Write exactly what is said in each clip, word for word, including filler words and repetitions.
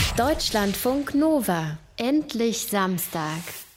Deutschlandfunk Nova. Endlich Samstag.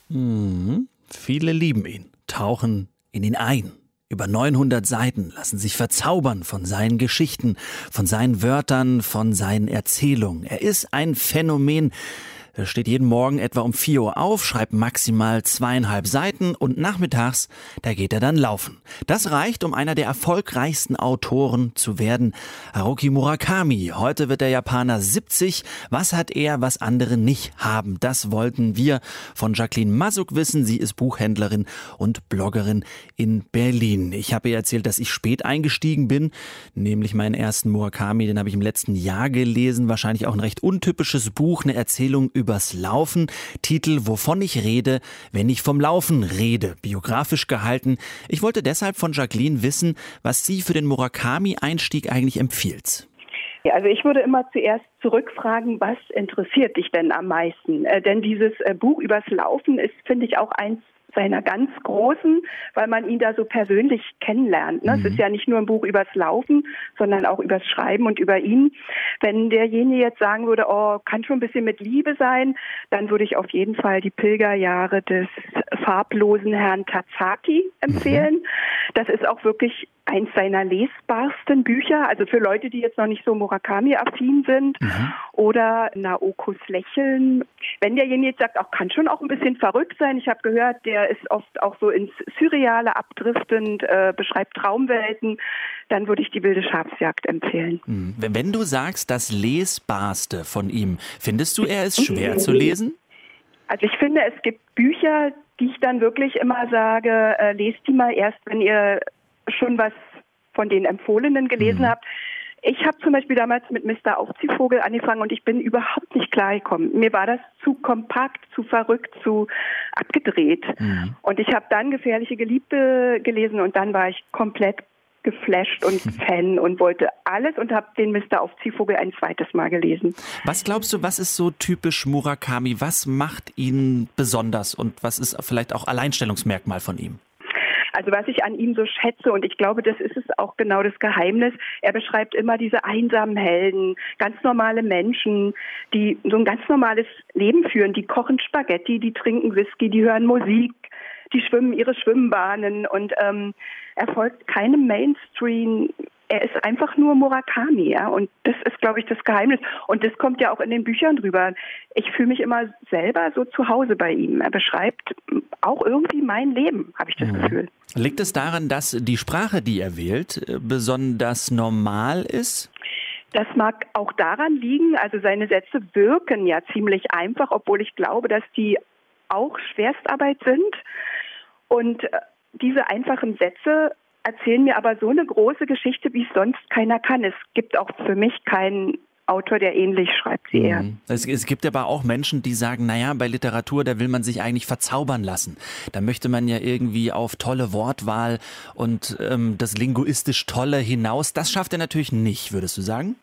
Mhm. Viele lieben ihn, tauchen in ihn ein. Über neunhundert Seiten lassen sich verzaubern von seinen Geschichten, von seinen Wörtern, von seinen Erzählungen. Er ist ein Phänomen. Er steht jeden Morgen etwa um vier Uhr auf, schreibt maximal zweieinhalb Seiten und nachmittags, da geht er dann laufen. Das reicht, um einer der erfolgreichsten Autoren zu werden. Haruki Murakami, heute wird der Japaner siebzig. Was hat er, was andere nicht haben? Das wollten wir von Jacqueline Massuk wissen. Sie ist Buchhändlerin und Bloggerin in Berlin. Ich habe ihr erzählt, dass ich spät eingestiegen bin, nämlich meinen ersten Murakami, den habe ich im letzten Jahr gelesen. Wahrscheinlich auch ein recht untypisches Buch, eine Erzählung über übers Laufen. Titel Wovon ich rede, wenn ich vom Laufen rede. Biografisch gehalten. Ich wollte deshalb von Jacqueline wissen, was sie für den Murakami-Einstieg eigentlich empfiehlt. Ja, also ich würde immer zuerst zurückfragen, was interessiert dich denn am meisten? Äh, denn dieses äh, Buch übers Laufen ist, finde ich, auch eins seiner ganz großen, weil man ihn da so persönlich kennenlernt. Ne? Mhm. Es ist ja nicht nur ein Buch übers Laufen, sondern auch übers Schreiben und über ihn. Wenn derjenige jetzt sagen würde, oh, kann schon ein bisschen mit Liebe sein, dann würde ich auf jeden Fall die Pilgerjahre des farblosen Herrn Tazaki empfehlen. Mhm. Das ist auch wirklich eins seiner lesbarsten Bücher, also für Leute, die jetzt noch nicht so Murakami-affin sind. Mhm. Oder Naokos Lächeln. Wenn derjenige jetzt sagt, auch kann schon auch ein bisschen verrückt sein. Ich habe gehört, der ist oft auch so ins Surreale abdriftend, äh, beschreibt Traumwelten. Dann würde ich die wilde Schafsjagd empfehlen. Mhm. Wenn du sagst, das Lesbarste von ihm, findest du, er ist schwer zu lesen? Also ich finde, es gibt Bücher, die ich dann wirklich immer sage, äh, lest die mal erst, wenn ihr schon was von den Empfohlenen gelesen mhm. habt. Ich habe zum Beispiel damals mit Mister Aufziehvogel angefangen und ich bin überhaupt nicht klargekommen. Mir war das zu kompakt, zu verrückt, zu abgedreht. Mhm. Und ich habe dann Gefährliche Geliebte gelesen und dann war ich komplett geflasht und Fan und wollte alles und habe den Mister Aufziehvogel ein zweites Mal gelesen. Was glaubst du, was ist so typisch Murakami? Was macht ihn besonders und was ist vielleicht auch Alleinstellungsmerkmal von ihm? Also was ich an ihm so schätze, und ich glaube, das ist es auch genau das Geheimnis, er beschreibt immer diese einsamen Helden, ganz normale Menschen, die so ein ganz normales Leben führen, die kochen Spaghetti, die trinken Whisky, die hören Musik, die schwimmen ihre Schwimmbahnen und ähm, er folgt keinem Mainstream. Er ist einfach nur Murakami, ja, und das ist, glaube ich, das Geheimnis. Und das kommt ja auch in den Büchern drüber. Ich fühle mich immer selber so zu Hause bei ihm. Er beschreibt auch irgendwie mein Leben, habe ich das mhm. Gefühl. Liegt es daran, dass die Sprache, die er wählt, besonders normal ist? Das mag auch daran liegen, also seine Sätze wirken ja ziemlich einfach, obwohl ich glaube, dass die auch Schwerstarbeit sind. Und diese einfachen Sätze erzählen mir aber so eine große Geschichte, wie es sonst keiner kann. Es gibt auch für mich keinen Autor, der ähnlich schreibt wie er. Es, es gibt aber auch Menschen, die sagen, naja, bei Literatur, da will man sich eigentlich verzaubern lassen. Da möchte man ja irgendwie auf tolle Wortwahl und ähm, das linguistisch Tolle hinaus. Das schafft er natürlich nicht, würdest du sagen?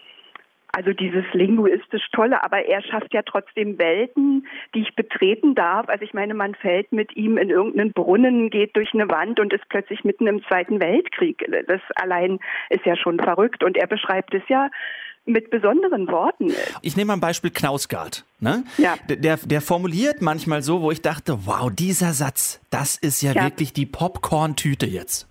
Also dieses linguistisch Tolle, aber er schafft ja trotzdem Welten, die ich betreten darf. Also ich meine, man fällt mit ihm in irgendeinen Brunnen, geht durch eine Wand und ist plötzlich mitten im Zweiten Weltkrieg. Das allein ist ja schon verrückt und er beschreibt es ja mit besonderen Worten. Ich nehme mal ein Beispiel Knausgard. Ne? Ja. Der, der formuliert manchmal so, wo ich dachte, wow, dieser Satz, das ist ja, ja. wirklich die Popcorn-Tüte jetzt.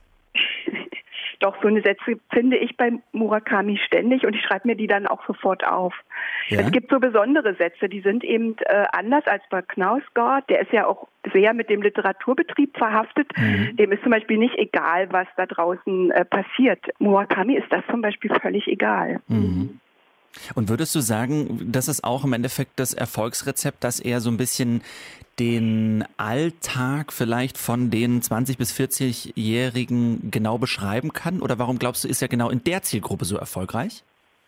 Doch, so eine Sätze finde ich bei Murakami ständig und ich schreibe mir die dann auch sofort auf. Ja? Es gibt so besondere Sätze, die sind eben äh, anders als bei Knausgard. Der ist ja auch sehr mit dem Literaturbetrieb verhaftet. Mhm. Dem ist zum Beispiel nicht egal, was da draußen äh, passiert. Murakami ist das zum Beispiel völlig egal. Mhm. Und würdest du sagen, das ist auch im Endeffekt das Erfolgsrezept, dass er so ein bisschen den Alltag vielleicht von den zwanzig- bis vierzig-Jährigen genau beschreiben kann? Oder warum glaubst du, ist er genau in der Zielgruppe so erfolgreich?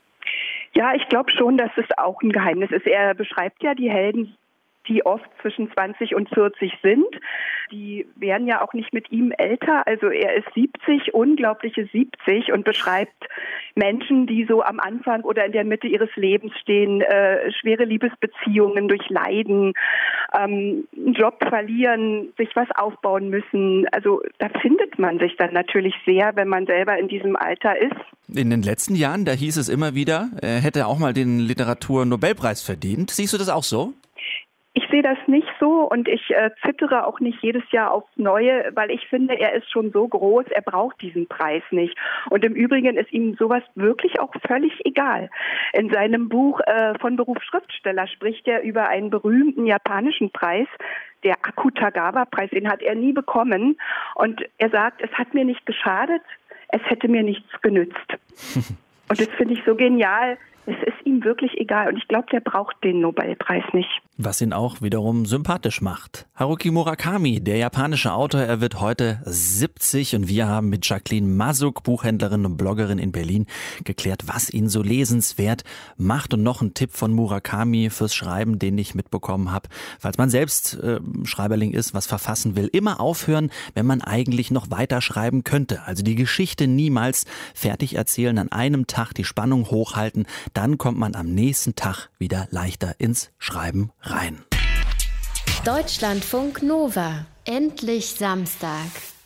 Ja, ich glaube schon, dass es auch ein Geheimnis ist. Er beschreibt ja die Helden, die oft zwischen zwanzig und vierzig sind. Die werden ja auch nicht mit ihm älter. Also er ist siebzig, unglaubliche siebzig und beschreibt Menschen, die so am Anfang oder in der Mitte ihres Lebens stehen, äh, schwere Liebesbeziehungen durchleiden, ähm, einen Job verlieren, sich was aufbauen müssen. Also da findet man sich dann natürlich sehr, wenn man selber in diesem Alter ist. In den letzten Jahren, da hieß es immer wieder, er hätte auch mal den Literatur-Nobelpreis verdient. Siehst du das auch so? Ich sehe das nicht so und ich äh, zittere auch nicht jedes Jahr aufs Neue, weil ich finde, er ist schon so groß, er braucht diesen Preis nicht. Und im Übrigen ist ihm sowas wirklich auch völlig egal. In seinem Buch äh, von Beruf Schriftsteller spricht er über einen berühmten japanischen Preis, der Akutagawa-Preis, den hat er nie bekommen. Und er sagt, es hat mir nicht geschadet, es hätte mir nichts genützt. Und das finde ich so genial. Es ist ihm wirklich egal und ich glaube, der braucht den Nobelpreis nicht. Was ihn auch wiederum sympathisch macht. Haruki Murakami, der japanische Autor, er wird heute siebzig und wir haben mit Jacqueline Masuk, Buchhändlerin und Bloggerin in Berlin, geklärt, was ihn so lesenswert macht. Und noch ein Tipp von Murakami fürs Schreiben, den ich mitbekommen habe. Falls man selbst äh, Schreiberling ist, was verfassen will, immer aufhören, wenn man eigentlich noch weiter schreiben könnte. Also die Geschichte niemals fertig erzählen, an einem Tag die Spannung hochhalten. Dann kommt man am nächsten Tag wieder leichter ins Schreiben rein. Deutschlandfunk Nova. Endlich Samstag.